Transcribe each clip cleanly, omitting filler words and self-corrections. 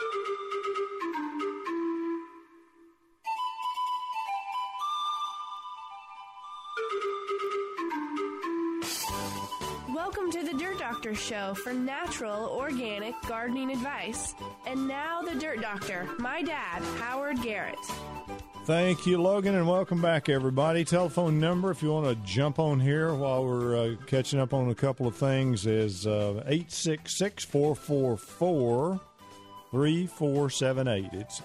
Welcome to the Dirt Doctor Show for natural, organic gardening advice. And now the Dirt Doctor, my dad, Howard Garrett. Thank you, Logan, and welcome back, everybody. Telephone number, if you want to jump on here while we're catching up on a couple of things, is 866-444-3478. It's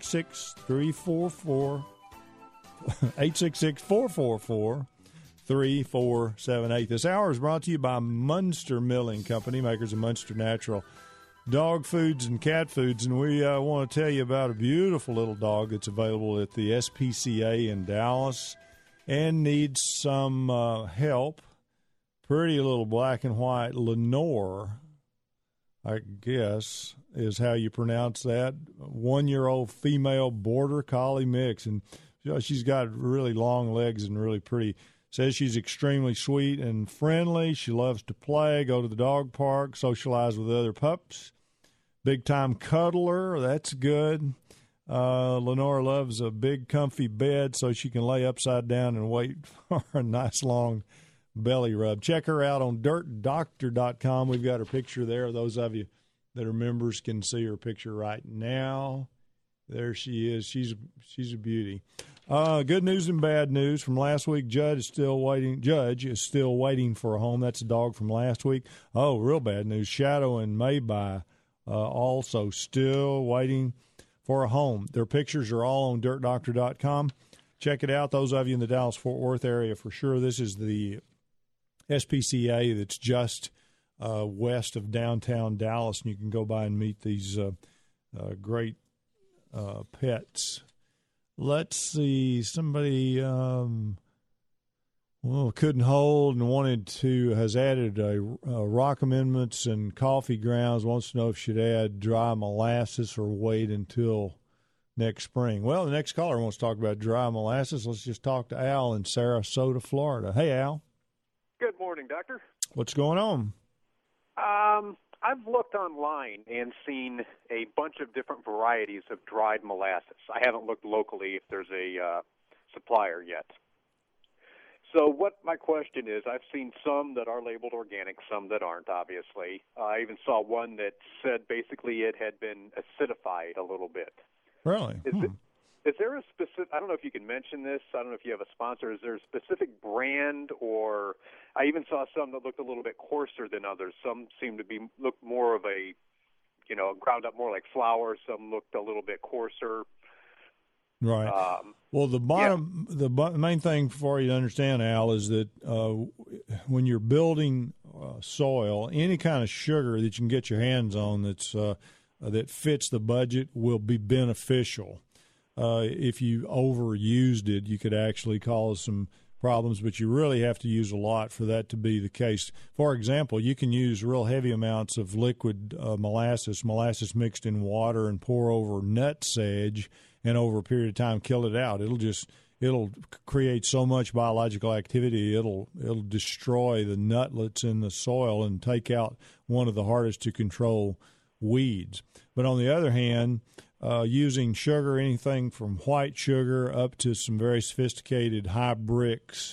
866-444-3478. This hour is brought to you by Munster Milling Company, makers of Munster Natural dog foods and cat foods, and we want to tell you about a beautiful little dog that's available at the SPCA in Dallas and needs some help. Pretty little black and white Lenore, I guess, is how you pronounce that. 1-year-old female border collie mix, and she's got really long legs and really pretty. Says she's extremely sweet and friendly. She loves to play, go to the dog park, socialize with other pups. Big-time cuddler, that's good. Lenore loves a big, comfy bed so she can lay upside down and wait for a nice, long belly rub. Check her out on dirtdoctor.com. We've got her picture there. Those of you that are members can see her picture right now. There she is. She's a beauty. Good news and bad news from last week. Judge is still waiting for a home. That's a dog from last week. Oh, real bad news. Shadow and Mayby also still waiting for a home. Their pictures are all on dirtdoctor.com. Check it out. Those of you in the Dallas-Fort Worth area, for sure. This is the SPCA that's just west of downtown Dallas, and you can go by and meet these great pets. Let's see. Somebody couldn't hold and has added rock amendments and coffee grounds, wants to know if she'd add dry molasses or wait until next spring. Well, the next caller wants to talk about dry molasses. Let's just talk to Al in Sarasota, Florida. Hey, Al. Good morning, Doctor. What's going on? I've looked online and seen a bunch of different varieties of dried molasses. I haven't looked locally if there's a supplier yet. So what my question is, I've seen some that are labeled organic, some that aren't, obviously. I even saw one that said basically it had been acidified a little bit. Really? Is there a specific, I don't know if you can mention this, I don't know if you have a sponsor, is there a specific brand, or I even saw some that looked a little bit coarser than others. Some seemed to look more of a, ground up more like flour. Some looked a little bit coarser. Right. Well, the main thing for you to understand, Al, is that when you're building soil, any kind of sugar that you can get your hands on that fits the budget will be beneficial. If you overused it, you could actually cause some problems, but you really have to use a lot for that to be the case. For example, you can use real heavy amounts of liquid molasses mixed in water, and pour over nut sedge, and over a period of time kill it out. It'll create so much biological activity, it'll destroy the nutlets in the soil and take out one of the hardest to control weeds. But on the other hand, using sugar, anything from white sugar up to some very sophisticated high bricks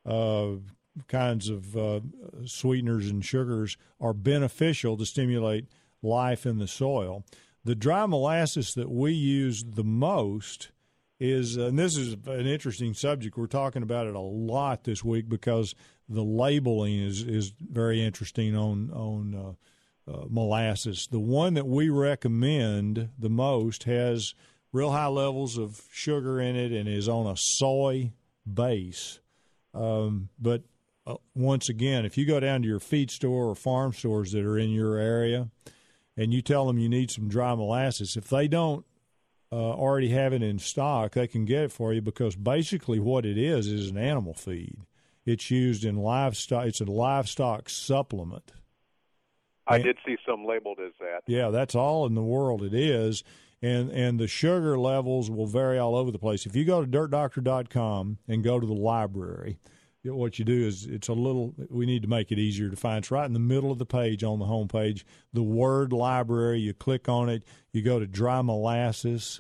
kinds of sweeteners and sugars are beneficial to stimulate life in the soil. The dry molasses that we use the most is, and this is an interesting subject, we're talking about it a lot this week because the labeling is very interesting on molasses. The one that we recommend the most has real high levels of sugar in it and is on a soy base. But once again, if you go down to your feed store or farm stores that are in your area and you tell them you need some dry molasses, if they don't already have it in stock, they can get it for you, because basically what it is an animal feed. It's used in livestock. It's a livestock supplement. I did see some labeled as that. Yeah, that's all in the world it is. And the sugar levels will vary all over the place. If you go to dirtdoctor.com and go to the library, what you do is we need to make it easier to find. It's right in the middle of the page on the home page, the word library. You click on it, you go to dry molasses,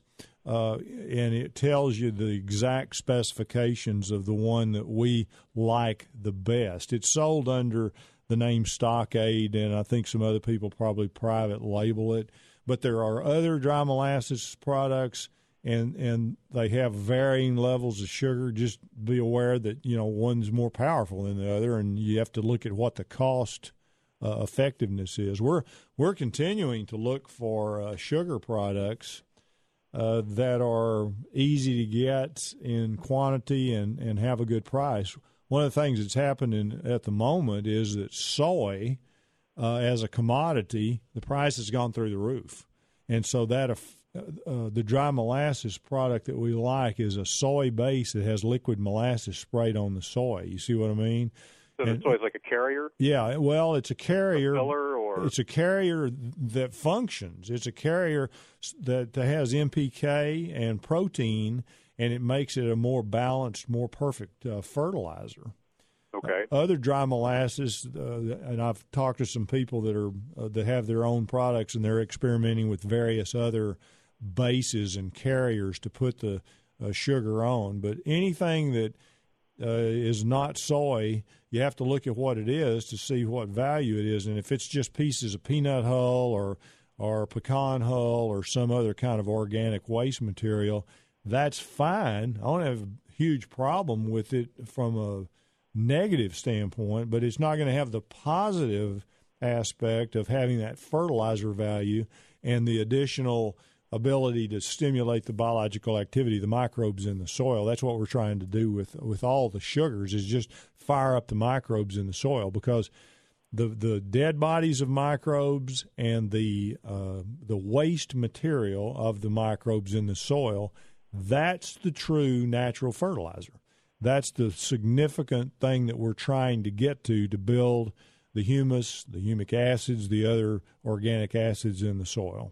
and it tells you the exact specifications of the one that we like the best. It's sold under the name Stockade, and I think some other people probably private label it. But there are other dry molasses products, and they have varying levels of sugar. Just be aware that, one's more powerful than the other, and you have to look at what the cost effectiveness is. We're continuing to look for sugar products that are easy to get in quantity and have a good price. One of the things that's happening at the moment is that soy, as a commodity, the price has gone through the roof. And so that the dry molasses product that we like is a soy base that has liquid molasses sprayed on the soy. You see what I mean? So the soy is like a carrier? Yeah, well, it's a carrier. A filler, or? It's a carrier that functions. It's a carrier that has NPK and protein, and it makes it a more balanced, more perfect fertilizer. Okay. Other dry molasses, and I've talked to some people that have their own products, and they're experimenting with various other bases and carriers to put the sugar on. But anything that is not soy, you have to look at what it is to see what value it is. And if it's just pieces of peanut hull or pecan hull or some other kind of organic waste material, that's fine. I don't have a huge problem with it from a negative standpoint, but it's not going to have the positive aspect of having that fertilizer value and the additional ability to stimulate the biological activity, the microbes in the soil. That's what we're trying to do with all the sugars, is just fire up the microbes in the soil, because the dead bodies of microbes and the waste material of the microbes in the soil, that's the true natural fertilizer. That's the significant thing that we're trying to get to build the humus, the humic acids, the other organic acids in the soil.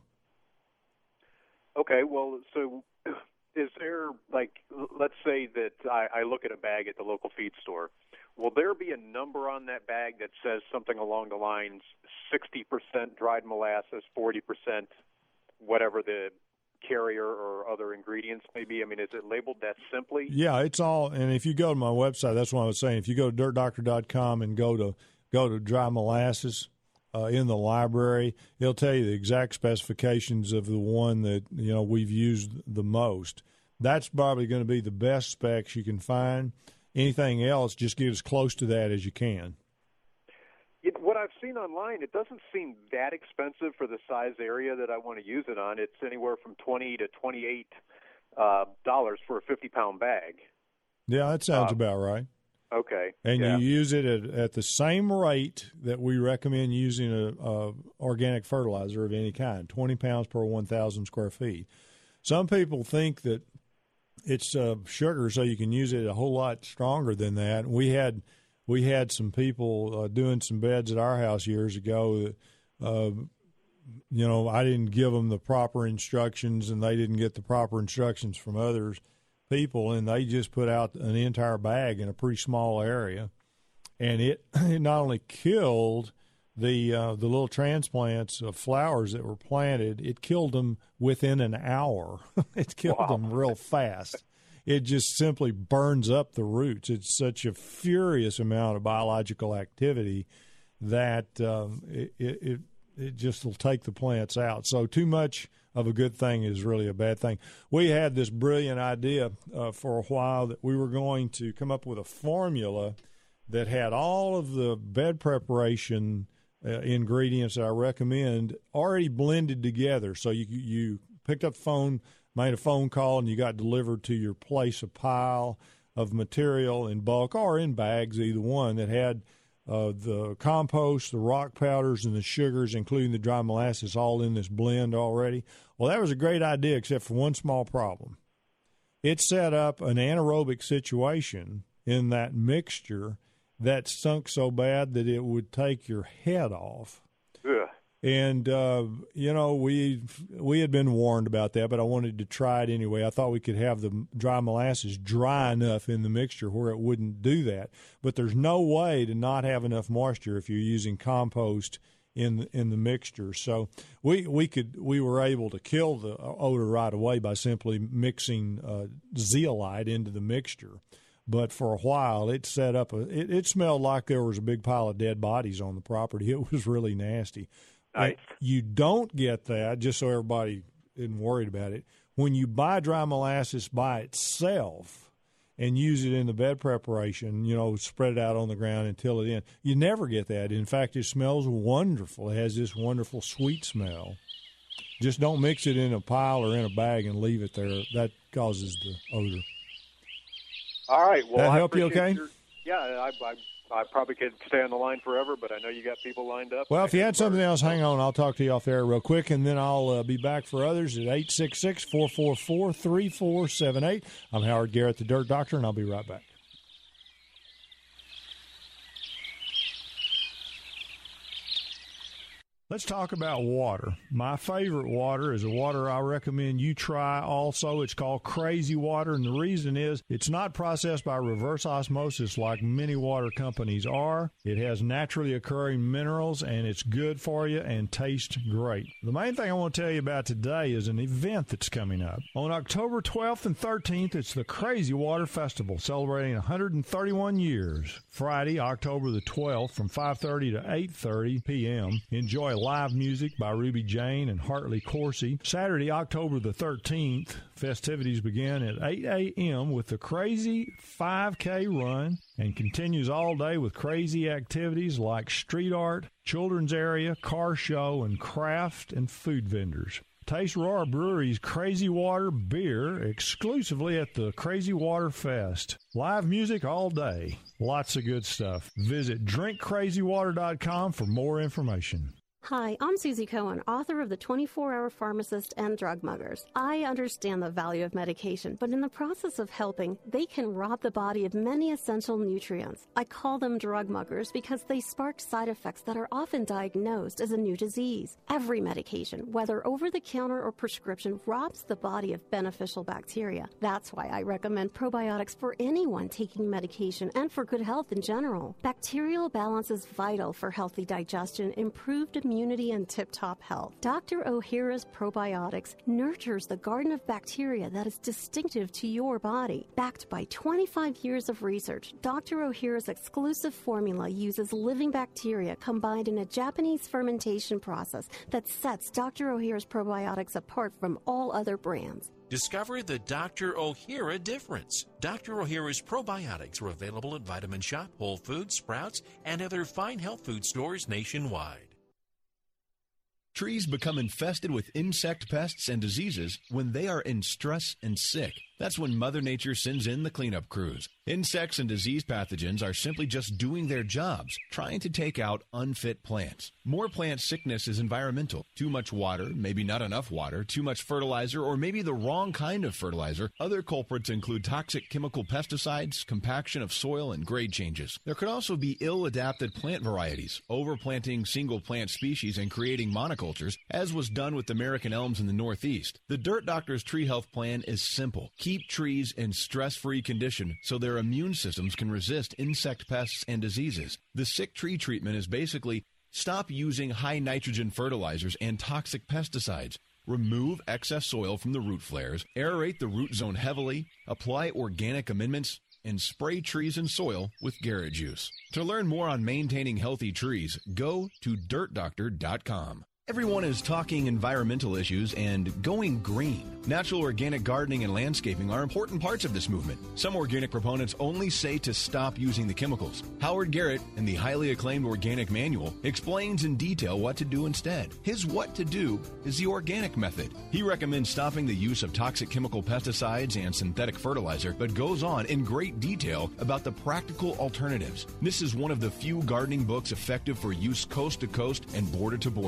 Okay, well, so is there, let's say that I look at a bag at the local feed store. Will there be a number on that bag that says something along the lines 60% dried molasses, 40% whatever the carrier or other ingredients may be? I mean, is it labeled that simply? Yeah, it's all, and if you go to my website, that's what I was saying. If you go to dirtdoctor.com and go to dry molasses in the library, it'll tell you the exact specifications of the one that we've used the most. That's probably going to be the best specs you can find. Anything else, just get as close to that as you can. What I've seen online, it doesn't seem that expensive for the size area that I want to use it on. It's anywhere from $20 to $28 for a 50-pound bag. Yeah, that sounds about right. Okay. And you use it at the same rate that we recommend using a organic fertilizer of any kind, 20 pounds per 1,000 square feet. Some people think that it's sugar, so you can use it a whole lot stronger than that. We had some people doing some beds at our house years ago that, I didn't give them the proper instructions, and they didn't get the proper instructions from others people, and they just put out an entire bag in a pretty small area, and it not only killed the little transplants of flowers that were planted, it killed them within an hour. It killed them real fast. It just simply burns up the roots. It's such a furious amount of biological activity that it just will take the plants out. So too much of a good thing is really a bad thing. We had this brilliant idea for a while that we were going to come up with a formula that had all of the bed preparation ingredients that I recommend already blended together. So you picked up the phone, made a phone call, and you got delivered to your place a pile of material in bulk or in bags, either one, that had the compost, the rock powders, and the sugars, including the dry molasses, all in this blend already. Well, that was a great idea, except for one small problem. It set up an anaerobic situation in that mixture that stunk so bad that it would take your head off. Ugh. And, we had been warned about that, but I wanted to try it anyway. I thought we could have the dry molasses dry enough in the mixture where it wouldn't do that. But there's no way to not have enough moisture if you're using compost in the mixture. So we were able to kill the odor right away by simply mixing zeolite into the mixture. But for a while, it set up it smelled like there was a big pile of dead bodies on the property. It was really nasty. Nice. You don't get that, just so everybody isn't worried about it, when you buy dry molasses by itself and use it in the bed preparation, spread it out on the ground and till it in. You never get that. In fact, it smells wonderful. It has this wonderful sweet smell. Just don't mix it in a pile or in a bag and leave it there. That causes the odor. All right. Well, that help you okay? I probably could stay on the line forever, but I know you got people lined up. Well, if you had something else, hang on. I'll talk to you off air real quick, and then I'll be back for others at 866-444-3478. I'm Howard Garrett, the Dirt Doctor, and I'll be right back. Let's talk about water. My favorite water is a water I recommend you try also. It's called Crazy Water, and the reason is it's not processed by reverse osmosis like many water companies are. It has naturally occurring minerals, and it's good for you and tastes great. The main thing I want to tell you about today is an event that's coming up. On October 12th and 13th, it's the Crazy Water Festival, celebrating 131 years. Friday, October the 12th, from 5:30 to 8:30 p.m., enjoy live music by Ruby Jane and Hartley Corsi. Saturday, October the 13th, festivities begin at 8 a.m. with the Crazy 5K Run and continues all day with crazy activities like street art, children's area, car show, and craft and food vendors. Taste Roar Brewery's Crazy Water beer exclusively at the Crazy Water Fest. Live music all day. Lots of good stuff. Visit drinkcrazywater.com for more information. Hi, I'm Susie Cohen, author of The 24-Hour Pharmacist and Drug Muggers. I understand the value of medication, but in the process of helping, they can rob the body of many essential nutrients. I call them drug muggers because they spark side effects that are often diagnosed as a new disease. Every medication, whether over-the-counter or prescription, robs the body of beneficial bacteria. That's why I recommend probiotics for anyone taking medication and for good health in general. Bacterial balance is vital for healthy digestion, improved immunity, and tip-top health. Dr. Ohhira's Probiotics nurtures the garden of bacteria that is distinctive to your body. Backed by 25 years of research, Dr. Ohhira's exclusive formula uses living bacteria combined in a Japanese fermentation process that sets Dr. Ohhira's Probiotics apart from all other brands. Discover the Dr. Ohhira difference. Dr. Ohhira's probiotics are available at Vitamin Shop, Whole Foods, Sprouts, and other fine health food stores nationwide. Trees become infested with insect pests and diseases when they are in stress and sick. That's when Mother Nature sends in the cleanup crews. Insects and disease pathogens are simply just doing their jobs, trying to take out unfit plants. More plant sickness is environmental. Too much water, maybe not enough water, too much fertilizer, or maybe the wrong kind of fertilizer. Other culprits include toxic chemical pesticides, compaction of soil, and grade changes. There could also be ill-adapted plant varieties, overplanting single plant species and creating monocultures, as was done with American elms in the Northeast. The Dirt Doctor's Tree Health Plan is simple. Keep trees in stress-free condition so their immune systems can resist insect pests and diseases. The sick tree treatment is basically stop using high nitrogen fertilizers and toxic pesticides. Remove excess soil from the root flares, aerate the root zone heavily, apply organic amendments, and spray trees and soil with Garrett Juice. To learn more on maintaining healthy trees, go to dirtdoctor.com. Everyone is talking environmental issues and going green. Natural organic gardening and landscaping are important parts of this movement. Some organic proponents only say to stop using the chemicals. Howard Garrett, in the highly acclaimed Organic Manual, explains in detail what to do instead. His what to do is the organic method. He recommends stopping the use of toxic chemical pesticides and synthetic fertilizer, but goes on in great detail about the practical alternatives. This is one of the few gardening books effective for use coast to coast and border to border. The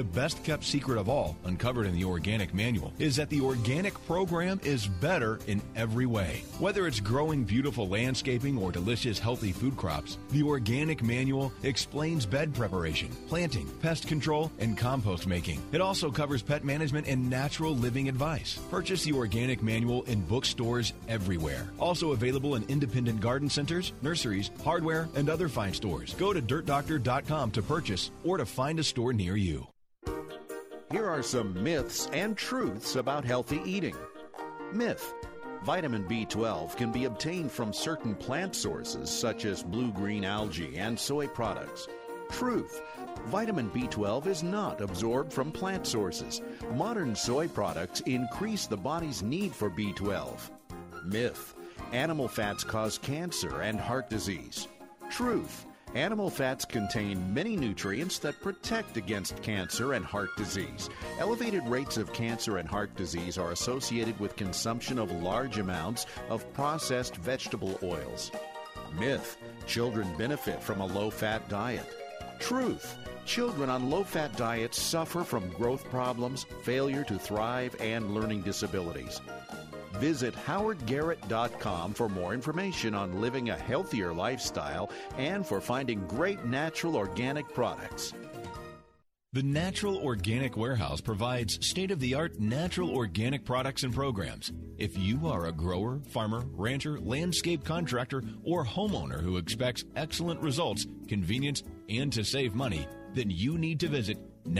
best kept secret of all, uncovered in the Organic Manual, is that the organic program is better in every way. Whether it's growing beautiful landscaping or delicious healthy food crops, the Organic Manual explains bed preparation, planting, pest control, and compost making. It also covers pet management and natural living advice. Purchase the Organic Manual in bookstores everywhere. Also available in independent garden centers, nurseries, hardware, and other fine stores. Go to dirtdoctor.com to purchase or to find a store near you. Here are some myths and truths about healthy eating. Myth: vitamin B12 can be obtained from certain plant sources such as blue-green algae and soy products. Truth: vitamin B12 is not absorbed from plant sources. Modern soy products increase the body's need for B12. Myth: animal fats cause cancer and heart disease. Truth: animal fats contain many nutrients that protect against cancer and heart disease. Elevated rates of cancer and heart disease are associated with consumption of large amounts of processed vegetable oils. Myth: children benefit from a low-fat diet. Truth: children on low-fat diets suffer from growth problems, failure to thrive, and learning disabilities. Visit howardgarrett.com for more information on living a healthier lifestyle and for finding great natural organic products. The Natural Organic Warehouse provides state-of-the-art natural organic products and programs. If you are a grower, farmer, rancher, landscape contractor, or homeowner who expects excellent results, convenience, and to save money, then you need to visit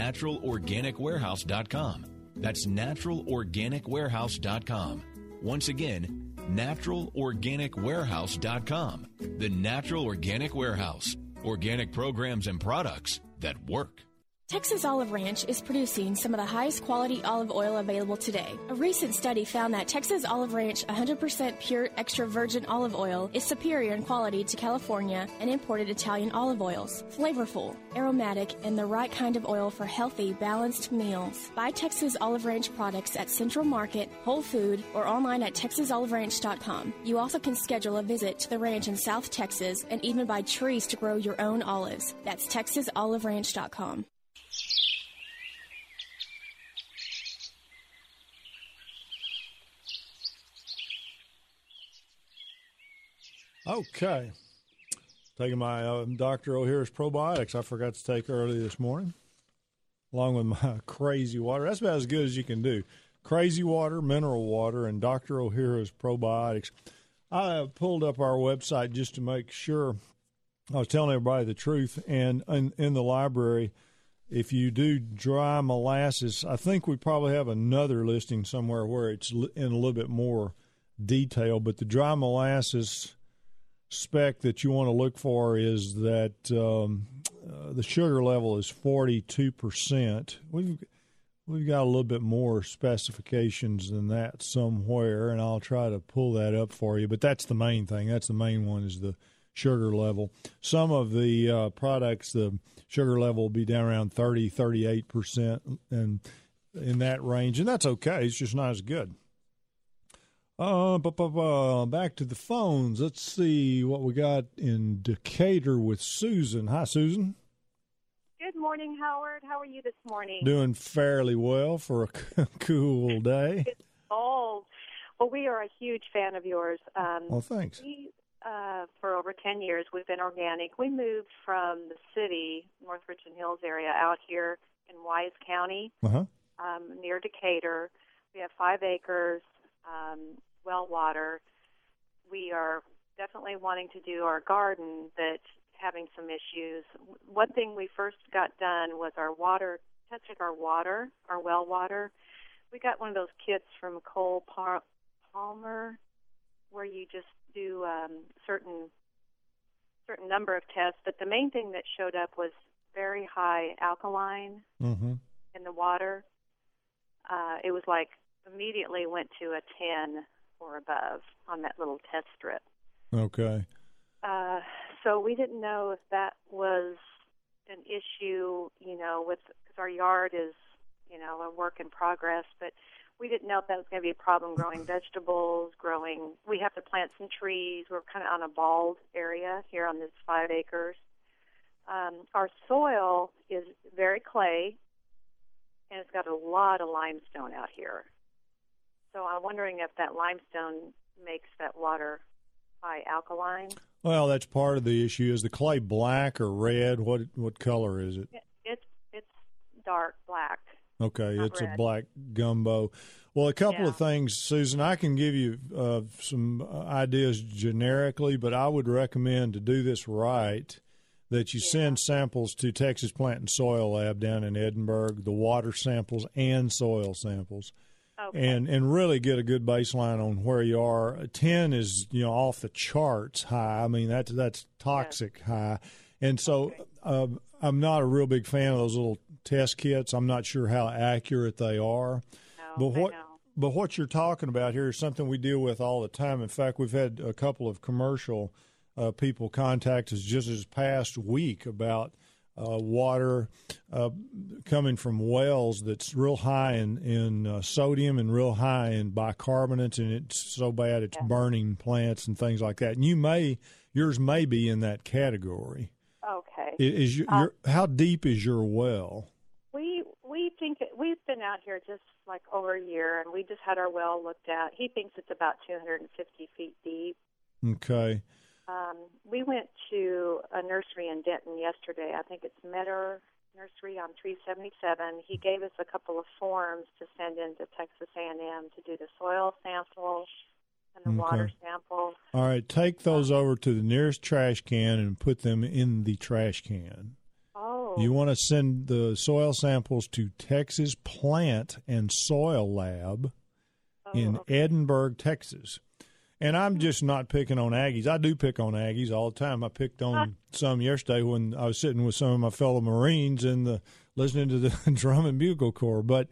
naturalorganicwarehouse.com. That's naturalorganicwarehouse.com. Once again, naturalorganicwarehouse.com. The Natural Organic Warehouse. Organic programs and products that work. Texas Olive Ranch is producing some of the highest quality olive oil available today. A recent study found that Texas Olive Ranch 100% pure extra virgin olive oil is superior in quality to California and imported Italian olive oils. Flavorful, aromatic, and the right kind of oil for healthy, balanced meals. Buy Texas Olive Ranch products at Central Market, Whole Food, or online at texasoliveranch.com. You also can schedule a visit to the ranch in South Texas and even buy trees to grow your own olives. That's texasoliveranch.com. Okay. Taking my Dr. O'Hara's probiotics I forgot to take early this morning, along with my crazy water. That's about as good as you can do. Crazy water, mineral water, and Dr. O'Hara's probiotics. I pulled up our website just to make sure I was telling everybody the truth. And in the library, if you do dry molasses, I think we probably have another listing somewhere where it's in a little bit more detail. But the dry molasses spec that you want to look for is that the sugar level is 42%. We've got a little bit more specifications than that somewhere, and I'll try to pull that up for you. But that's the main thing. That's the main one is the sugar level. Some of the products, the sugar level will be down around 30, 38%, and in that range. And that's okay. It's just not as good. Back to the phones. Let's see what we got in Decatur with Susan. Hi, Susan. Good morning, Howard. How are you this morning? Doing fairly well for a cool day. It's cold. Well, we are a huge fan of yours. Well, thanks. We, for over 10 years, we've been organic. We moved from the city, North Richland Hills area, out here in Wise County, near Decatur. We have 5 acres. Well water. We are definitely wanting to do our garden, but having some issues. One thing we first got done was our water, testing our water, our well water. We got one of those kits from Cole Palmer where you just do certain number of tests, but the main thing that showed up was very high alkaline in the water. It was like immediately went to a 10 or above on that little test strip. Okay. So we didn't know if that was an issue, because our yard is, a work in progress, but we didn't know if that was going to be a problem growing vegetables, we have to plant some trees. We're kind of on a bald area here on this 5 acres. Our soil is very clay, and it's got a lot of limestone out here. So I'm wondering if that limestone makes that water high alkaline. Well, that's part of the issue. Is the clay black or red? What color is it? It's dark black. Okay, it's red. A black gumbo. Well, a couple of things, Susan. I can give you some ideas generically, but I would recommend to do this right, that you send samples to Texas Plant and Soil Lab down in Edinburgh, the water samples and soil samples, and really get a good baseline on where you are. 10 is off the charts high. I mean that's toxic high, and so I'm not a real big fan of those little test kits. I'm not sure how accurate they are. But what you're talking about here is something we deal with all the time. In fact, we've had a couple of commercial people contact us just this past week about water coming from wells that's real high in sodium and real high in bicarbonates, and it's so bad it's burning plants and things like that. And yours may be in that category. Okay. How deep is your well? We think we've been out here just like over a year, and we just had our well looked at. He thinks it's about 250 feet deep. Okay. We went to a nursery in Denton yesterday. I think it's Metter Nursery on 377. He gave us a couple of forms to send into Texas A&M to do the soil sample and the water sample. All right, take those over to the nearest trash can and put them in the trash can. Oh. You want to send the soil samples to Texas Plant and Soil Lab in Edinburgh, Texas. And I'm just not picking on Aggies. I do pick on Aggies all the time. I picked on some yesterday when I was sitting with some of my fellow Marines and listening to the Drum and Bugle Corps. But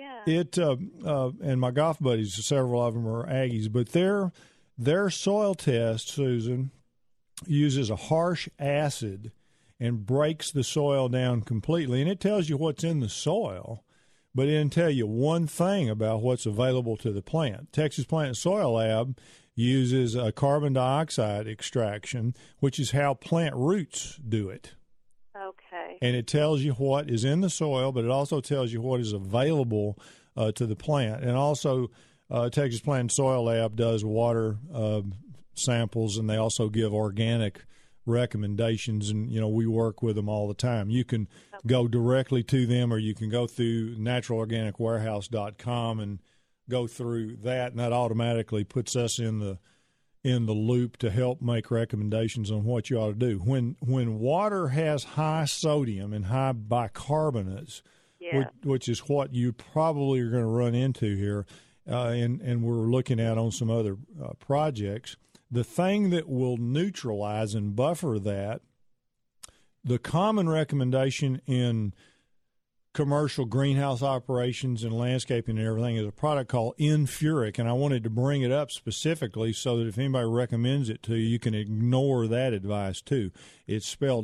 and my golf buddies, several of them are Aggies. But their soil test, Susan, uses a harsh acid and breaks the soil down completely. And it tells you what's in the soil, but it didn't tell you one thing about what's available to the plant. Texas Plant and Soil Lab uses a carbon dioxide extraction, which is how plant roots do it. Okay. And it tells you what is in the soil, but it also tells you what is available to the plant. And also, Texas Plant and Soil Lab does water samples, and they also give organic recommendations, and we work with them all the time. You can go directly to them, or you can go through naturalorganicwarehouse.com and go through that, and that automatically puts us in the loop to help make recommendations on what you ought to do. When water has high sodium and high bicarbonates, which is what you probably are going to run into here, and we're looking at on some other projects, the thing that will neutralize and buffer that, the common recommendation in commercial greenhouse operations and landscaping and everything is a product called N-Furic, and I wanted to bring it up specifically so that if anybody recommends it to you, you can ignore that advice too. It's spelled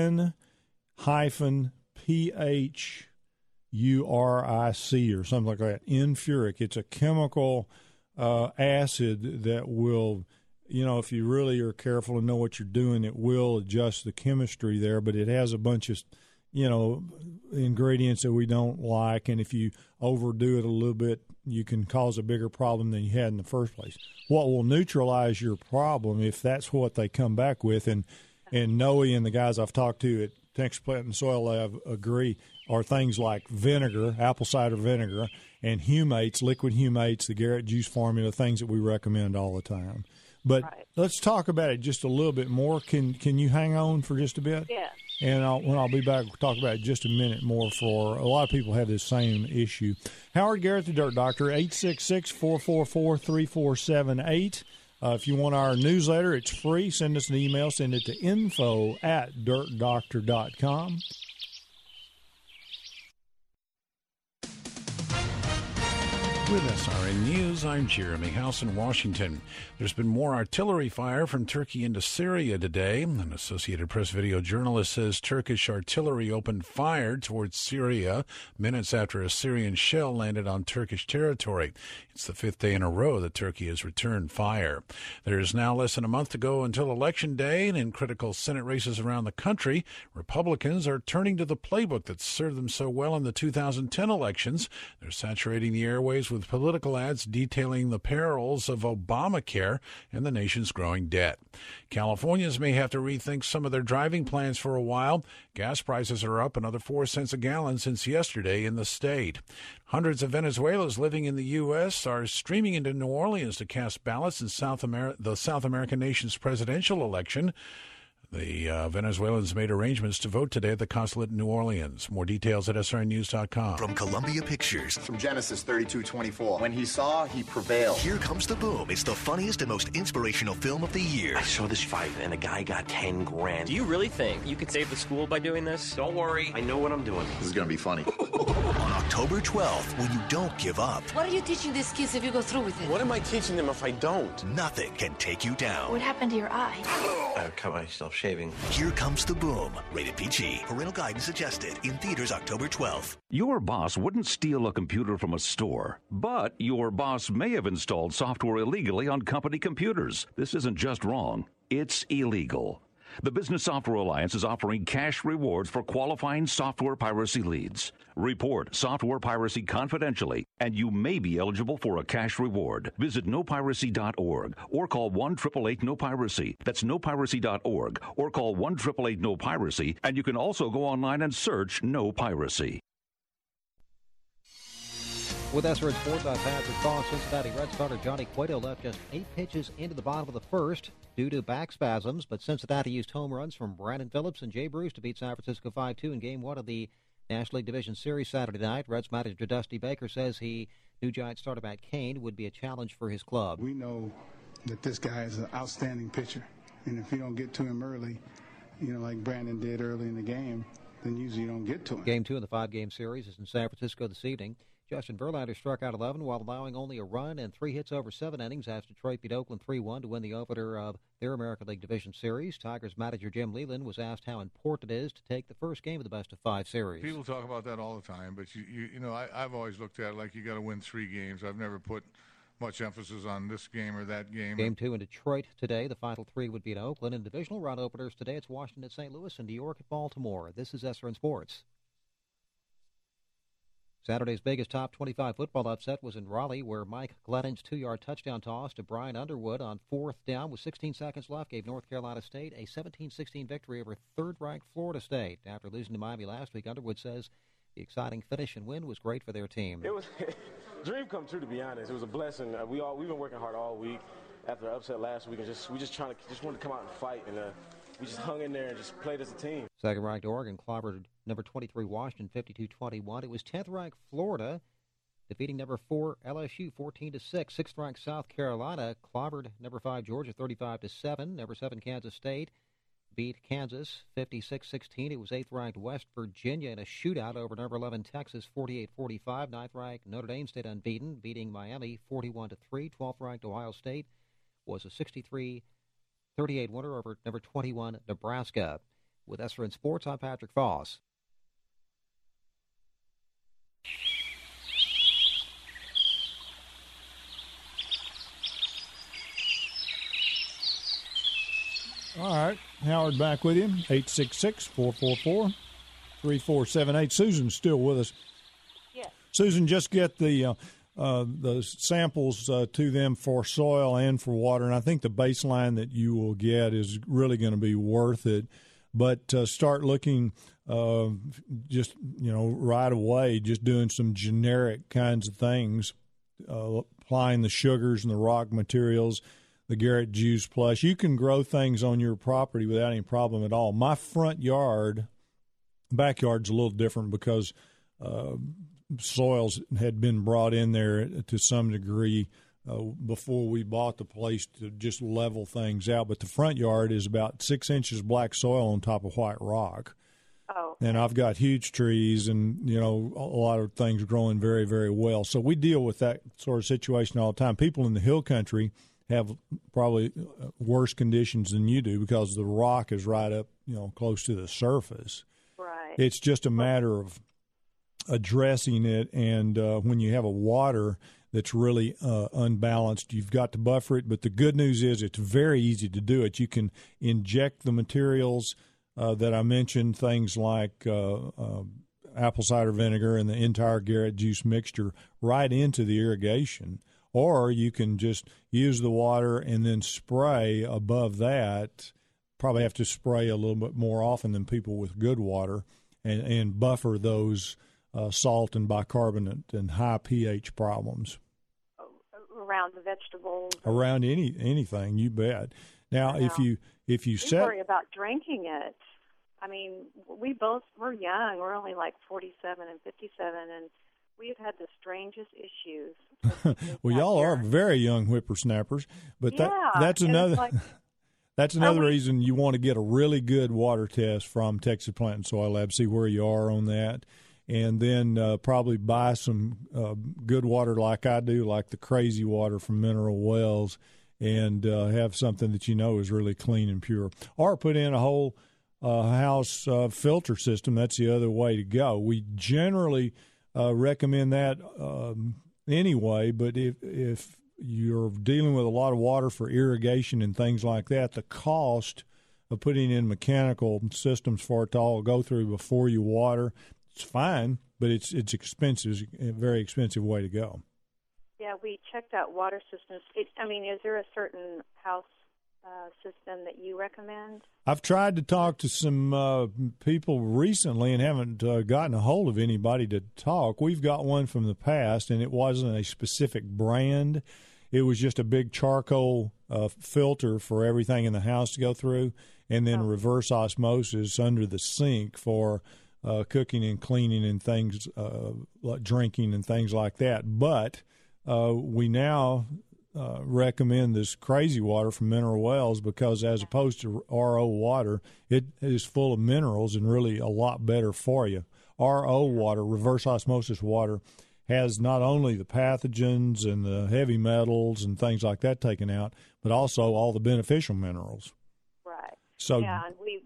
N-PHURIC or something like that. N-Furic. It's a chemical acid that will, if you really are careful and know what you're doing, it will adjust the chemistry there, but it has a bunch of ingredients that we don't like, and if you overdo it a little bit, you can cause a bigger problem than you had in the first place. What will neutralize your problem, if that's what they come back with, and Noe and the guys I've talked to at Texas Plant and Soil Lab agree, are things like vinegar, apple cider vinegar, and humates, liquid humates, the Garrett juice formula, things that we recommend all the time. But let's talk about it just a little bit more. Can you hang on for just a bit? Yeah. And when I'll be back, we'll talk about it just a minute more. For a lot of people have this same issue. Howard Garrett, the Dirt Doctor, 866-444-3478. If you want our newsletter, it's free. Send us an email. Send it to info@dirtdoctor.com. With SRN News, I'm Jeremy House in Washington. There's been more artillery fire from Turkey into Syria today. An Associated Press video journalist says Turkish artillery opened fire towards Syria minutes after a Syrian shell landed on Turkish territory. It's the fifth day in a row that Turkey has returned fire. There is now less than a month to go until Election Day, and in critical Senate races around the country, Republicans are turning to the playbook that served them so well in the 2010 elections. They're saturating the airwaves with political ads detailing the perils of Obamacare and the nation's growing debt. Californians may have to rethink some of their driving plans for a while. Gas prices are up another 4 cents a gallon since yesterday in the state. Hundreds of Venezuelans living in the U.S. are streaming into New Orleans to cast ballots in the South American nation's presidential election. The Venezuelans made arrangements to vote today at the consulate in New Orleans. More details at srnnews.com. From Columbia Pictures. From Genesis 32:24. When he saw, he prevailed. Here Comes the Boom. It's the funniest and most inspirational film of the year. I saw this fight, and a guy got 10 grand. Do you really think you could save the school by doing this? Don't worry. I know what I'm doing. This is going to be funny. On October 12th, when you don't give up. What are you teaching these kids if you go through with it? What am I teaching them if I don't? Nothing can take you down. What happened to your eye? I cut myself shaving. Here Comes the Boom. Rated PG. Parental guidance suggested. In theaters October 12th. Your boss wouldn't steal a computer from a store, but your boss may have installed software illegally on company computers. This isn't just wrong. It's illegal. The Business Software Alliance is offering cash rewards for qualifying software piracy leads. Report software piracy confidentially, and you may be eligible for a cash reward. Visit nopiracy.org or call 1-888-NO-PIRACY. That's nopiracy.org or call 1-888-NO-PIRACY, and you can also go online and search No Piracy. With SRN Sports, I'm Patrick Foss. Cincinnati Red starter Johnny Cueto left just 8 pitches into the bottom of the first due to back spasms, but Cincinnati used home runs from Brandon Phillips and Jay Bruce to beat San Francisco 5-2 in Game 1 of the National League Division Series Saturday night. Reds manager Dusty Baker says he knew Giant starter Matt Cain would be a challenge for his club. We know that this guy is an outstanding pitcher, and if you don't get to him early, like Brandon did early in the game, then usually you don't get to him. Game 2 in the 5-game series is in San Francisco this evening. Justin Verlander struck out 11 while allowing only a run and 3 hits over 7 innings as Detroit beat Oakland 3-1 to win the opener of their American League Division Series. Tigers manager Jim Leyland was asked how important it is to take the first game of the best-of-5 series. People talk about that all the time, but I've always looked at it like you got to win 3 games. I've never put much emphasis on this game or that game. Game 2 in Detroit today. The final 3 would be in Oakland. And divisional round openers today, it's Washington at St. Louis and New York at Baltimore. This is SRN Sports. Saturday's biggest top 25 football upset was in Raleigh, where Mike Glennon's 2-yard touchdown toss to Brian Underwood on 4th down with 16 seconds left gave North Carolina State a 17-16 victory over third-ranked Florida State. After losing to Miami last week, Underwood says the exciting finish and win was great for their team. It was a dream come true, to be honest. It was a blessing. We've been working hard all week after the upset last week, and we just wanted to come out and fight, and we just hung in there and just played as a team. Second-ranked Oregon clobbered number 23 Washington 52-21. It was 10th-ranked Florida defeating number 4 LSU 14-6. 6th-ranked South Carolina clobbered number 5 Georgia 35-7. Number 7 Kansas State beat Kansas 56-16. It was 8th-ranked West Virginia in a shootout over number 11 Texas 48-45. 9th-ranked Notre Dame stayed unbeaten, beating Miami 41-3. 12th-ranked Ohio State was a 63-38 winner over number 21 Nebraska. With SRN Sports, I'm Patrick Foss. All right, Howard back with you, 866-444-3478. Susan's still with us. Yes. Susan, just get the samples to them for soil and for water, and I think the baseline that you will get is really going to be worth it. But start looking just, right away, just doing some generic kinds of things, applying the sugars and the rock materials, the Garrett Juice Plus. You can grow things on your property without any problem at all. My backyard's a little different because soils had been brought in there to some degree before we bought the place to just level things out. But the front yard is about 6 inches black soil on top of white rock. Oh. And I've got huge trees and, a lot of things growing very, very well. So we deal with that sort of situation all the time. People in the hill country have probably worse conditions than you do because the rock is right up, close to the surface. Right. It's just a matter of addressing it. And when you have a water that's really unbalanced, you've got to buffer it. But the good news is it's very easy to do it. You can inject the materials that I mentioned, things like apple cider vinegar and the entire Garrett juice mixture right into the irrigation. Or you can just use the water and then spray above that. Probably have to spray a little bit more often than people with good water and buffer those salt and bicarbonate and high pH problems. Around the vegetables? Around anything, you bet. Now, if you we worry about drinking it. I mean, we're young. We're only like 47 and 57, and we've had the strangest issues. Well, y'all are very young whippersnappers, but that's another that's another reason you want to get a really good water test from Texas Plant and Soil Lab. See where you are on that, and then probably buy some good water like I do, like the crazy water from Mineral Wells. And have something that is really clean and pure. Or put in a whole house filter system. That's the other way to go. We generally recommend that anyway, but if you're dealing with a lot of water for irrigation and things like that, the cost of putting in mechanical systems for it to all go through before you water, it's fine, but it's expensive, a very expensive way to go. Yeah, we checked out water systems. Is there a certain house system that you recommend? I've tried to talk to some people recently and haven't gotten a hold of anybody to talk. We've got one from the past, and it wasn't a specific brand. It was just a big charcoal filter for everything in the house to go through, and then reverse osmosis under the sink for cooking and cleaning and things like drinking and things like that. But we now recommend this crazy water from Mineral Wells because as opposed to RO water, it is full of minerals and really a lot better for you. RO water, reverse osmosis water, has not only the pathogens and the heavy metals and things like that taken out, but also all the beneficial minerals. Right. So and we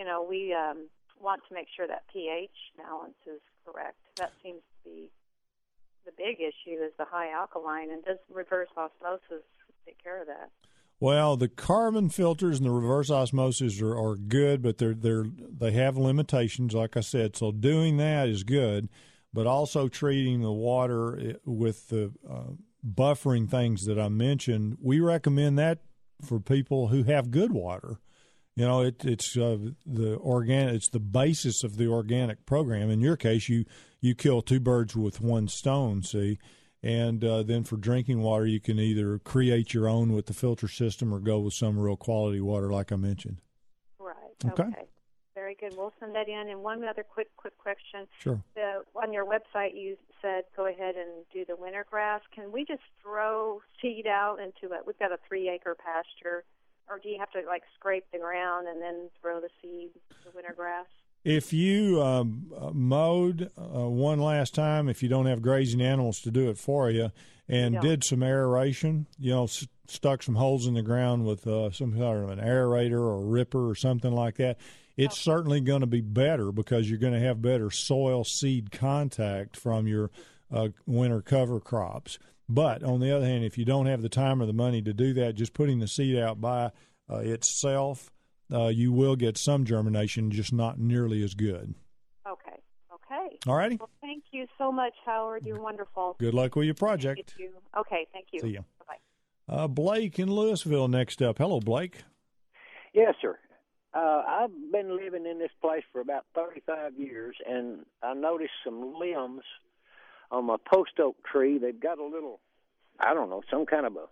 want to make sure that pH balance is correct. That seems to be the big issue is the high alkaline, and does reverse osmosis take care of that? Well, the carbon filters and the reverse osmosis are good, but they have limitations, like I said. So doing that is good, but also treating the water with the buffering things that I mentioned, we recommend that for people who have good water. It's the organic. It's the basis of the organic program. In your case, you kill two birds with one stone. See, and then for drinking water, you can either create your own with the filter system or go with some real quality water, like I mentioned. Right. Okay. Very good. We'll send that in. And one other quick question. Sure. On your website, you said go ahead and do the winter grass. Can we just throw seed out into it? We've got a 3-acre pasture. Or do you have to, scrape the ground and then throw the seed, the winter grass? If you mowed one last time, if you don't have grazing animals to do it for you, and did some aeration, stuck some holes in the ground with some kind of an aerator or a ripper or something like that, it's certainly going to be better because you're going to have better soil-seed contact from your winter cover crops. But on the other hand, if you don't have the time or the money to do that, just putting the seed out by itself, you will get some germination, just not nearly as good. Okay. All righty. Well, thank you so much, Howard. You're wonderful. Good luck with your project. Thank you. Okay, thank you. See you. Bye-bye. Blake in Louisville next up. Hello, Blake. Yes, sir. I've been living in this place for about 35 years, and I noticed some limbs on my post oak tree. They've got a little, some kind of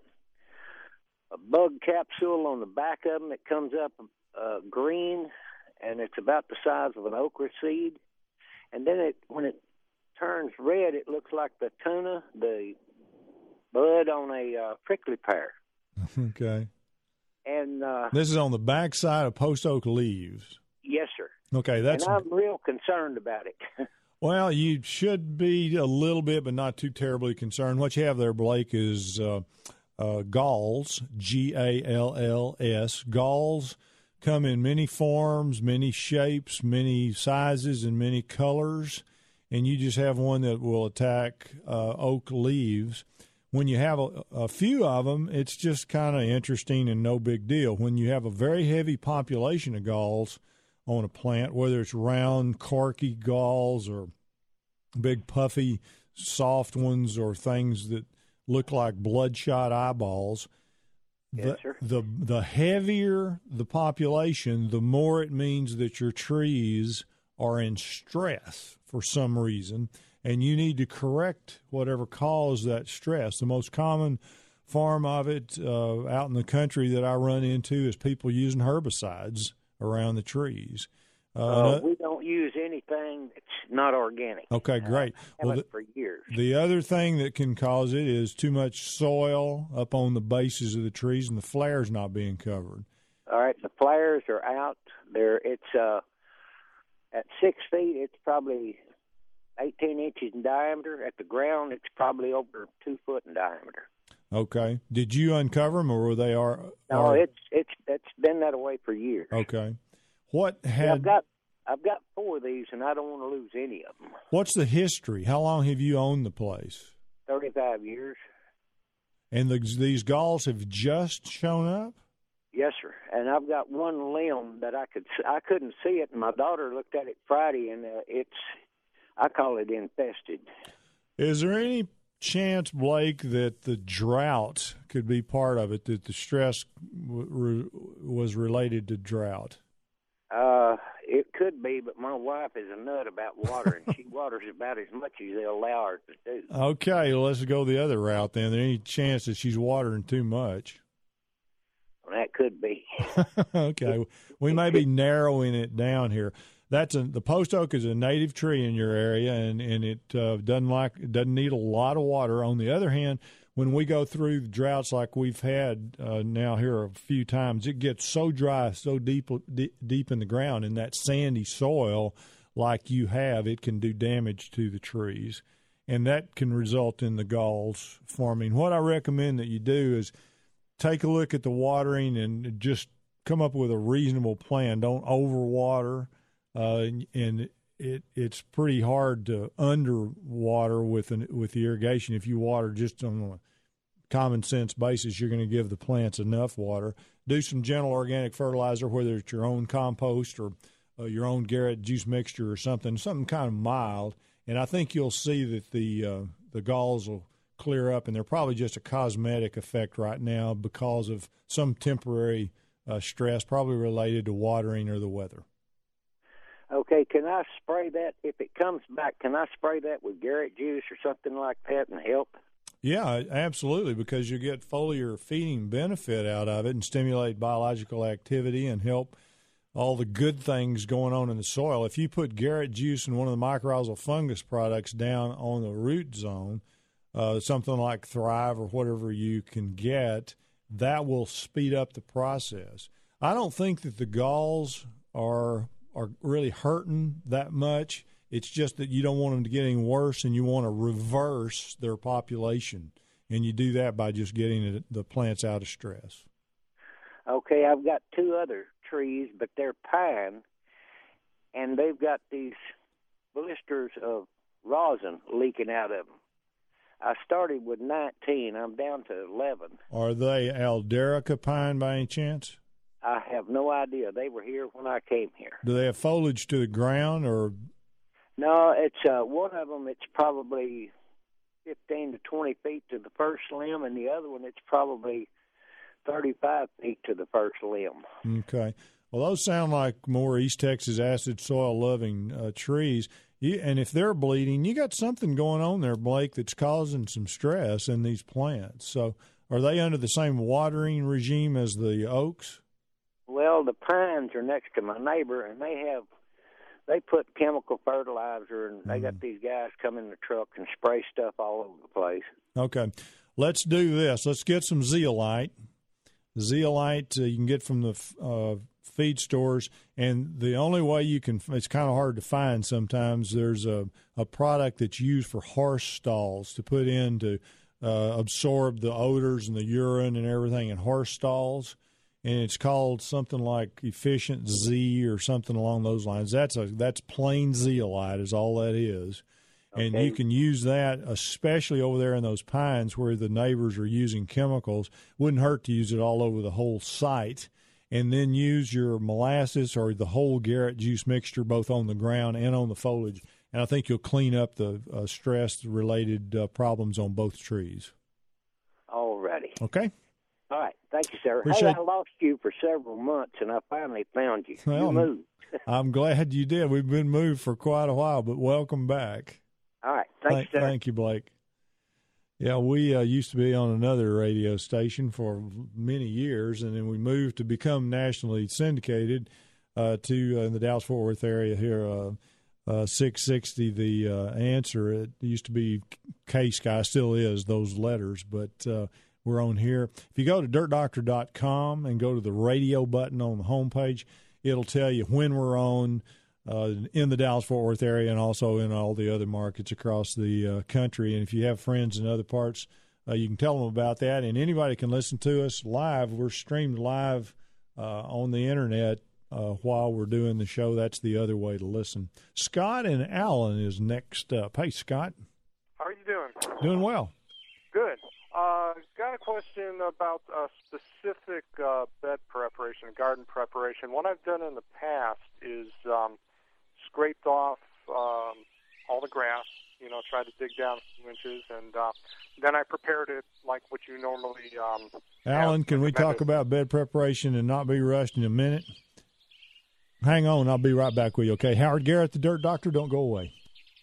a bug capsule on the back of them that comes up green, and it's about the size of an okra seed. And then when it turns red, it looks like the tuna, the bud on a prickly pear. Okay. And this is on the back side of post oak leaves. Yes, sir. Okay, and I'm real concerned about it. Well, you should be a little bit, but not too terribly concerned. What you have there, Blake, is galls, Galls. Galls come in many forms, many shapes, many sizes, and many colors, and you just have one that will attack oak leaves. When you have a few of them, it's just kind of interesting and no big deal. When you have a very heavy population of galls on a plant, whether it's round, corky galls or big, puffy, soft ones or things that look like bloodshot eyeballs, yes, sir. The heavier the population, the more it means that your trees are in stress for some reason, and you need to correct whatever caused that stress. The most common form of it out in the country that I run into is people using herbicides around the trees. We don't use anything that's not organic. Okay, great. For years. The other thing that can cause it is too much soil up on the bases of the trees and the flares not being covered. All right, the flares are out there. It's at 6 feet. It's probably 18 inches in diameter. At the ground, it's probably over 2 foot in diameter. Okay. Did you uncover them, or were they? No, it's been that way for years. Okay. What had? I've got 4 of these, and I don't want to lose any of them. What's the history? How long have you owned the place? 35 years. And these galls have just shown up? Yes, sir. And I've got one limb that I couldn't see it, and my daughter looked at it Friday, and I call it infested. Is there any chance, Blake, that the drought could be part of it, that the stress was related to drought? It could be, but my wife is a nut about water, and she waters about as much as they'll allow her to do. Okay, well, let's go the other route then. Is there any chance that she's watering too much? Well, that could be. Okay, we may be narrowing it down here. The post oak is a native tree in your area, and it doesn't need a lot of water. On the other hand, when we go through droughts like we've had now here a few times, it gets so dry, so deep in the ground in that sandy soil like you have, it can do damage to the trees, and that can result in the galls forming. What I recommend that you do is take a look at the watering and just come up with a reasonable plan. Don't overwater. And it's pretty hard to underwater with the irrigation. If you water just on a common sense basis, you're going to give the plants enough water. Do some gentle organic fertilizer, whether it's your own compost or your own Garrett juice mixture or something kind of mild. And I think you'll see that the galls will clear up, and they're probably just a cosmetic effect right now because of some temporary stress, probably related to watering or the weather. Okay, can I spray that? If it comes back, can I spray that with Garrett juice or something like that and help? Yeah, absolutely, because you get foliar feeding benefit out of it and stimulate biological activity and help all the good things going on in the soil. If you put Garrett juice and one of the mycorrhizal fungus products down on the root zone, something like Thrive or whatever you can get, that will speed up the process. I don't think that the galls are really hurting that much. It's just that you don't want them to get any worse, and you want to reverse their population, and you do that by just getting the plants out of stress. Okay, I've got 2 other trees, but they're pine, and they've got these blisters of rosin leaking out of them. I started with 19. I'm down to 11. Are they Alderica pine by any chance? I have no idea. They were here when I came here. Do they have foliage to the ground, or? No, it's one of them. It's probably 15 to 20 feet to the first limb, and the other one it's probably 35 feet to the first limb. Okay. Well, those sound like more East Texas acid soil-loving trees. And if they're bleeding, you got something going on there, Blake, that's causing some stress in these plants. So are they under the same watering regime as the oaks? Well, the pines are next to my neighbor, and they put chemical fertilizer, and they got these guys come in the truck and spray stuff all over the place. Okay. Let's do this. Let's get some zeolite. Zeolite you can get from the feed stores, and the only way you can, it's kind of hard to find sometimes, there's a product that's used for horse stalls to put in to absorb the odors and the urine and everything in horse stalls, and it's called something like Efficient Z or something along those lines. That's plain zeolite is all that is. Okay. And you can use that, especially over there in those pines where the neighbors are using chemicals. Wouldn't hurt to use it all over the whole site. And then use your molasses or the whole Garrett juice mixture both on the ground and on the foliage. And I think you'll clean up the stress-related problems on both trees. All righty. Okay. All right. Thank you, sir. I lost you for several months, and I finally found you. Well, you moved. I'm glad you did. We've been moved for quite a while, but welcome back. All right. Thank you, sir. Thank you, Blake. Yeah, we used to be on another radio station for many years, and then we moved to become nationally syndicated to in the Dallas-Fort Worth area here, 660 The Answer. It used to be K-Sky, still is, those letters, but we're on here. If you go to dirtdoctor.com and go to the radio button on the homepage, it'll tell you when we're on in the Dallas-Fort Worth area and also in all the other markets across the country. And if you have friends in other parts, you can tell them about that. And anybody can listen to us live. We're streamed live on the Internet while we're doing the show. That's the other way to listen. Scott and Alan is next up. Hey, Scott. How are you doing? Doing well. Good. Got a question about specific bed preparation, garden preparation. What I've done in the past is scraped off all the grass, tried to dig down a few inches, and then I prepared it like what you normally Alan, can we talk about bed preparation and not be rushed in a minute? Hang on, I'll be right back with you, okay? Howard Garrett, the Dirt Doctor, don't go away.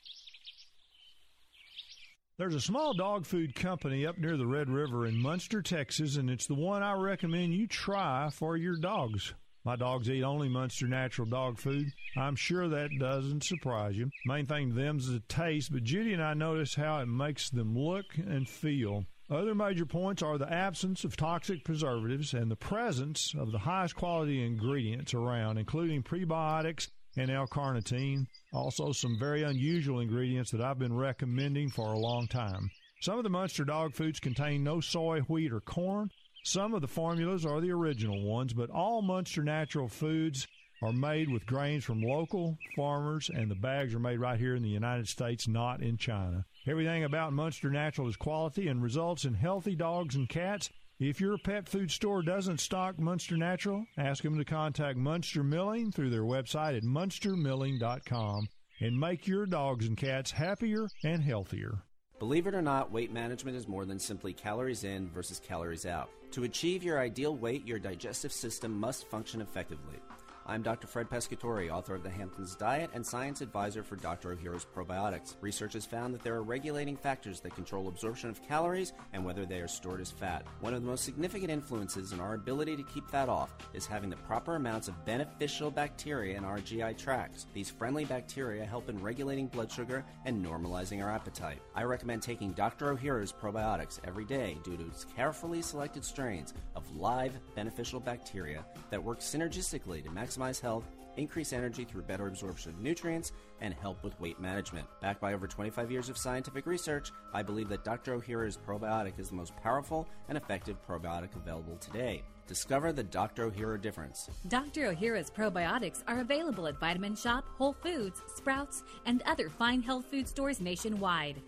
There's a small dog food company up near the Red River in Munster, Texas, and it's the one I recommend you try for your dogs. My dogs eat only Munster natural dog food. I'm sure that doesn't surprise you. Main thing to them is the taste, but Judy and I notice how it makes them look and feel. Other major points are the absence of toxic preservatives and the presence of the highest quality ingredients around, including prebiotics and L-carnitine. Also some very unusual ingredients that I've been recommending for a long time. Some of the Munster dog foods contain no soy, wheat, or corn. Some of the formulas are the original ones, but all Munster natural foods are made with grains from local farmers, and the bags are made right here in the United States, not in China. Everything about Munster Natural is quality and results in healthy dogs and cats. If your pet food store doesn't stock Munster Natural, ask them to contact Munster Milling through their website at munstermilling.com and make your dogs and cats happier and healthier. Believe it or not, weight management is more than simply calories in versus calories out. To achieve your ideal weight, your digestive system must function effectively. I'm Dr. Fred Pescatori, author of The Hamptons Diet and science advisor for Dr. Ohhira's Probiotics. Research has found that there are regulating factors that control absorption of calories and whether they are stored as fat. One of the most significant influences in our ability to keep fat off is having the proper amounts of beneficial bacteria in our GI tracts. These friendly bacteria help in regulating blood sugar and normalizing our appetite. I recommend taking Dr. Ohhira's Probiotics every day due to its carefully selected strains of live beneficial bacteria that work synergistically to maximize health, increase energy through better absorption of nutrients, and help with weight management. Backed by over 25 years of scientific research, I believe that Dr. Ohhira's Probiotic is the most powerful and effective probiotic available today. Discover the Dr. Ohhira difference. Dr. Ohhira's Probiotics are available at Vitamin Shop, Whole Foods, Sprouts, and other fine health food stores nationwide.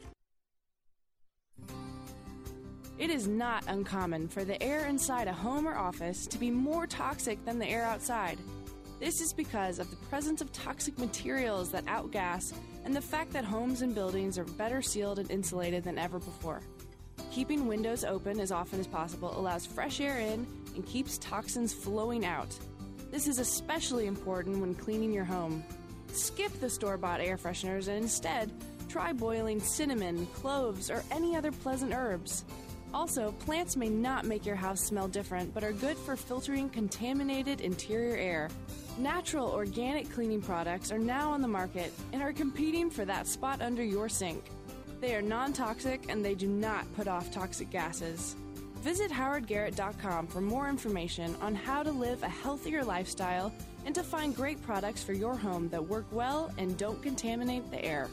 It is not uncommon for the air inside a home or office to be more toxic than the air outside. This is because of the presence of toxic materials that outgas and the fact that homes and buildings are better sealed and insulated than ever before. Keeping windows open as often as possible allows fresh air in and keeps toxins flowing out. This is especially important when cleaning your home. Skip the store-bought air fresheners and instead try boiling cinnamon, cloves, or any other pleasant herbs. Also, plants may not make your house smell different, but are good for filtering contaminated interior air. Natural organic cleaning products are now on the market and are competing for that spot under your sink. They are non-toxic and they do not put off toxic gases. Visit howardgarrett.com for more information on how to live a healthier lifestyle and to find great products for your home that work well and don't contaminate the air.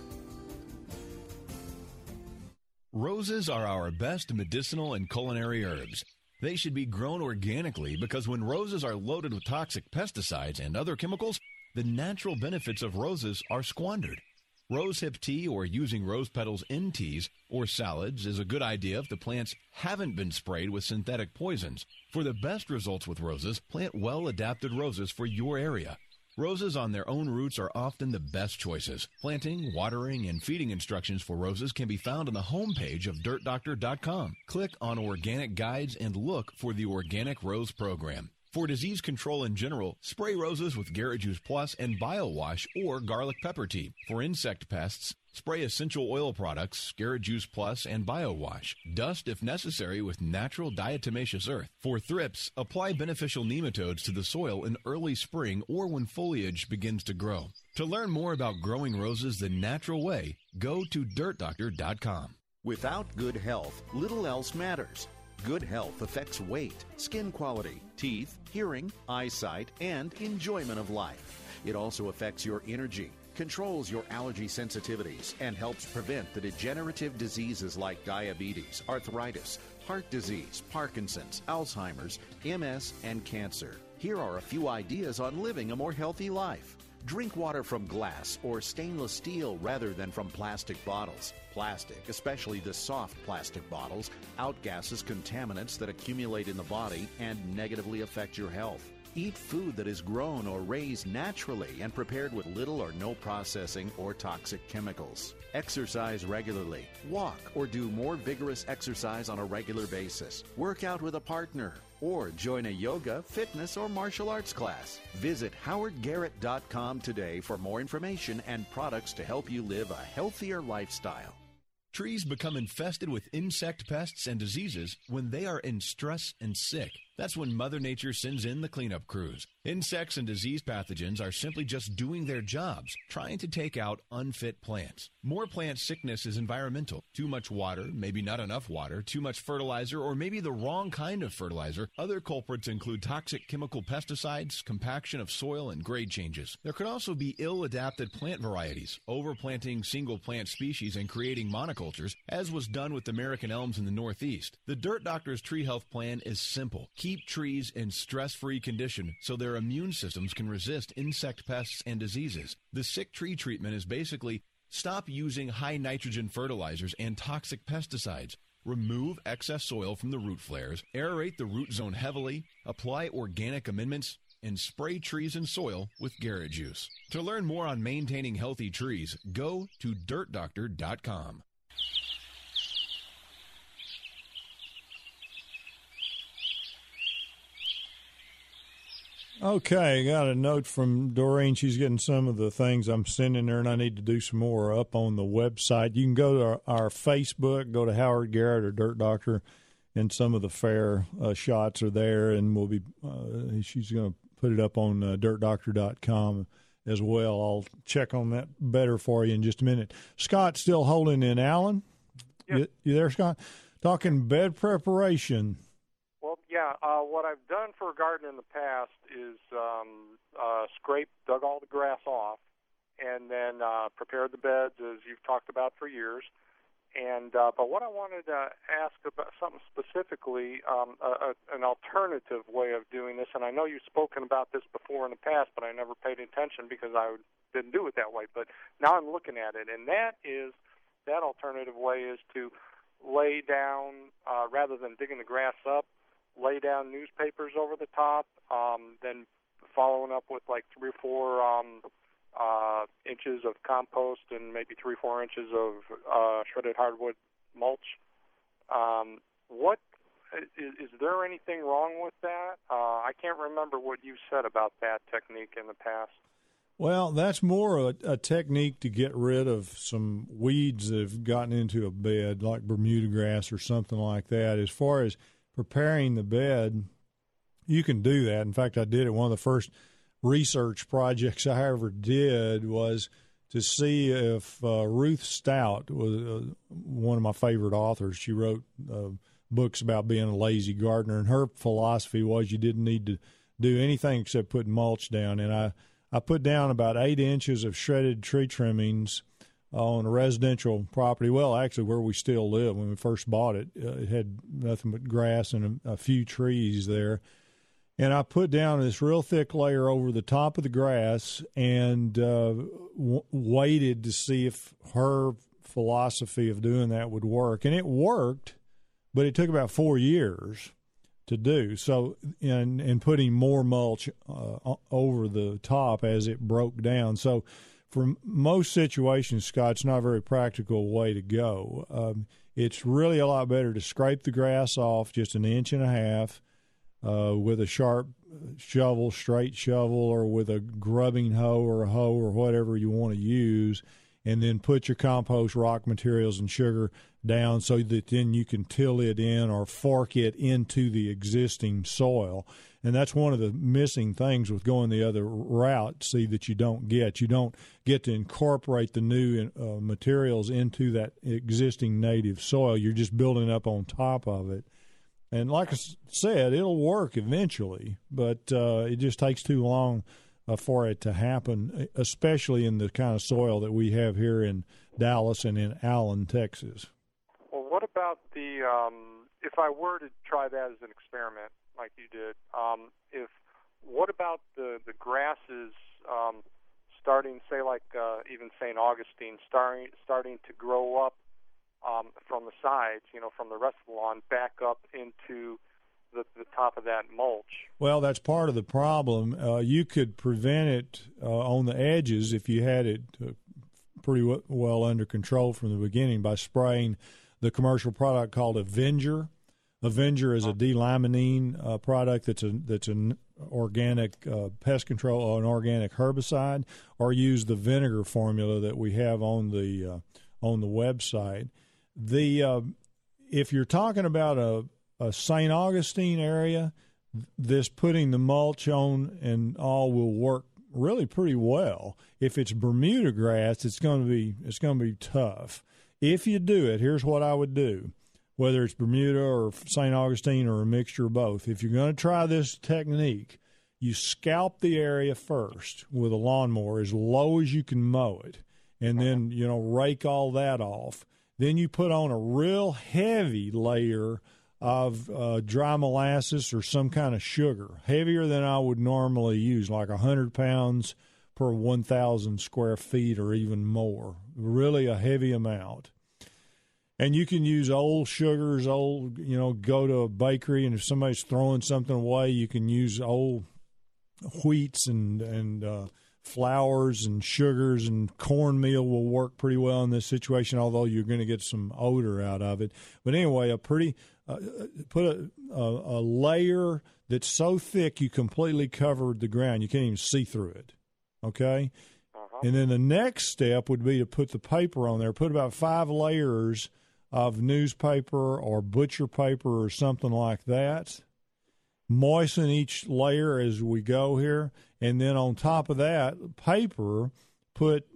Roses are our best medicinal and culinary herbs. They should be grown organically because when roses are loaded with toxic pesticides and other chemicals, the natural benefits of roses are squandered. Rosehip tea or using rose petals in teas or salads is a good idea if the plants haven't been sprayed with synthetic poisons. For the best results with roses, plant well-adapted roses for your area. Roses on their own roots are often the best choices. Planting, watering, and feeding instructions for roses can be found on the homepage of DirtDoctor.com. Click on Organic Guides and look for the Organic Rose Program. For disease control in general, spray roses with Garrett Juice Plus and BioWash or garlic pepper tea. For insect pests, spray essential oil products, Garrett Juice Plus and BioWash. Dust if necessary with natural diatomaceous earth. For thrips, apply beneficial nematodes to the soil in early spring or when foliage begins to grow. To learn more about growing roses the natural way, go to DirtDoctor.com. Without good health, little else matters. Good health affects weight, skin quality, teeth, hearing, eyesight, and enjoyment of life. It also affects your energy, controls your allergy sensitivities, and helps prevent the degenerative diseases like diabetes, arthritis, heart disease, Parkinson's, Alzheimer's, MS, and cancer. Here are a few ideas on living a more healthy life. Drink water from glass or stainless steel rather than from plastic bottles. Plastic, especially the soft plastic bottles, outgasses contaminants that accumulate in the body and negatively affect your health. Eat food that is grown or raised naturally and prepared with little or no processing or toxic chemicals. Exercise regularly. Walk or do more vigorous exercise on a regular basis. Work out with a partner or join a yoga, fitness, or martial arts class. Visit howardgarrett.com today for more information and products to help you live a healthier lifestyle. Trees become infested with insect pests and diseases when they are in stress and sick. That's when Mother Nature sends in the cleanup crews. Insects and disease pathogens are simply just doing their jobs, trying to take out unfit plants. More plant sickness is environmental. Too much water, maybe not enough water, too much fertilizer, or maybe the wrong kind of fertilizer. Other culprits include toxic chemical pesticides, compaction of soil, and grade changes. There could also be ill-adapted plant varieties, overplanting single plant species and creating monocultures, as was done with American elms in the Northeast. The Dirt Doctor's Tree Health Plan is simple. Keep trees in stress-free condition so their immune systems can resist insect pests and diseases. The sick tree treatment is basically stop using high nitrogen fertilizers and toxic pesticides. Remove excess soil from the root flares, aerate the root zone heavily, apply organic amendments, and spray trees and soil with Garrett Juice. To learn more on maintaining healthy trees, go to DirtDoctor.com. Okay, got a note from Doreen. She's getting some of the things I'm sending her, and I need to do some more up on the website. You can go to our Facebook, go to Howard Garrett or Dirt Doctor, and some of the fair shots are there, and we'll be. She's going to put it up on DirtDoctor.com as well. I'll check on that better for you in just a minute. Scott's still holding in Allen. Yep. You there, Scott? Talking bed preparation. Well, yeah, what I've done for a garden in the past is dug all the grass off, and then prepared the beds as you've talked about for years. And but what I wanted to ask about something specifically, an alternative way of doing this, and I know you've spoken about this before in the past, but I never paid attention because I didn't do it that way. But now I'm looking at it, and that alternative way is to lay down, rather than digging the grass up, lay down newspapers over the top, then following up with like 3 or 4 inches of compost and maybe 3 or 4 inches of shredded hardwood mulch. What is there anything wrong with that? I can't remember what you said about that technique in the past. Well, that's more a technique to get rid of some weeds that have gotten into a bed, like Bermuda grass or something like that. As far as preparing the bed, you can do that. In fact, I did it. One of the first research projects I ever did was to see if Ruth Stout was one of my favorite authors. She wrote books about being a lazy gardener, and her philosophy was you didn't need to do anything except put mulch down. And I put down about 8 inches of shredded tree trimmings on a residential property. Well, actually, where we still live. When we first bought it, it had nothing but grass and a few trees there. And I put down this real thick layer over the top of the grass and waited to see if her philosophy of doing that would work. And it worked, but it took about 4 years to do. So, and putting more mulch over the top as it broke down. So for most situations, Scott, it's not a very practical way to go. It's really a lot better to scrape the grass off just 1.5 inches with a sharp shovel, straight shovel, or with a grubbing hoe or a hoe or whatever you want to use, and then put your compost, rock materials, and sugar down so that then you can till it in or fork it into the existing soil. And that's one of the missing things with going the other route, see, that you don't get. You don't get to incorporate the new materials into that existing native soil. You're just building up on top of it. And like I said, it'll work eventually, but it just takes too long for it to happen, especially in the kind of soil that we have here in Dallas and in Allen, Texas. Well, what about the if I were to try that as an experiment like you did, what about the grasses starting, say, like even St. Augustine, starting to grow up from the sides, from the rest of the lawn back up into the top of that mulch? Well, that's part of the problem. You could prevent it on the edges if you had it pretty well under control from the beginning by spraying the commercial product called Avenger. Avenger is a D-limonene product that's an organic pest control or an organic herbicide, or use the vinegar formula that we have on the website. If you're talking about a St. Augustine area, this putting the mulch on and all will work really pretty well. If it's Bermuda grass, it's going to be tough. If you do it, here's what I would do, whether it's Bermuda or St. Augustine or a mixture of both. If you're going to try this technique, you scalp the area first with a lawnmower as low as you can mow it, and then rake all that off. Then you put on a real heavy layer of dry molasses or some kind of sugar, heavier than I would normally use, like 100 pounds per 1,000 square feet or even more, really a heavy amount. And you can use old sugars, go to a bakery, and if somebody's throwing something away, you can use old wheats and flours and sugars, and cornmeal will work pretty well in this situation, although you're going to get some odor out of it. But anyway, put a layer that's so thick you completely covered the ground. You can't even see through it, okay? And then the next step would be to put the paper on there. Put about 5 layers of newspaper or butcher paper or something like that. Moisten each layer as we go here. And then on top of that paper, put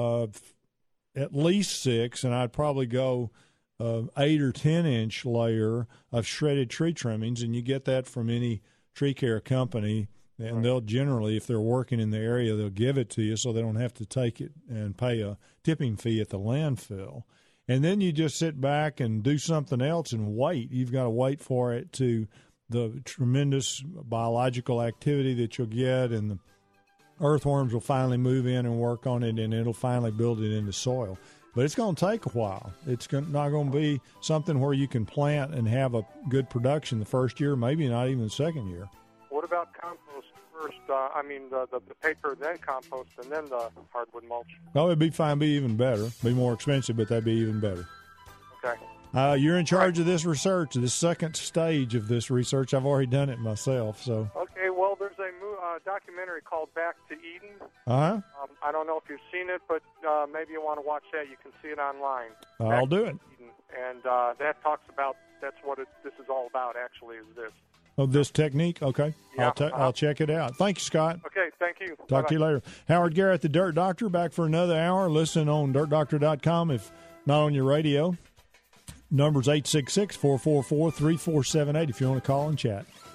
at least 6, and I'd probably go 8 or 10 inch layer of shredded tree trimmings, and you get that from any tree care company, and they'll generally, if they're working in the area, they'll give it to you so they don't have to take it and pay a tipping fee at the landfill. And then you just sit back and do something else and wait. You've got to wait for it to the tremendous biological activity that you'll get, and the earthworms will finally move in and work on it, and it'll finally build it into soil. But it's going to take a while. It's not going to be something where you can plant and have a good production the first year, maybe not even the second year. What about compost first? The paper, then compost, and then the hardwood mulch? Oh, it'd be fine, be even better. Be more expensive, but that'd be even better. Okay. You're in charge of this research, the second stage of this research. I've already done it myself. So. Okay, well, there's a documentary called Back to Eden. Uh-huh. I don't know if you've seen it, but maybe you want to watch that. You can see it online. I'll do it. And that talks about, that's what this is all about, actually, is this. Oh, this technique? Okay. Yeah, I'll check it out. Thank you, Scott. Okay, thank you. Talk to you later. Howard Garrett, the Dirt Doctor, back for another hour. Listen on dirtdoctor.com if not on your radio. Number's 866-444-3478 if you want to call and chat.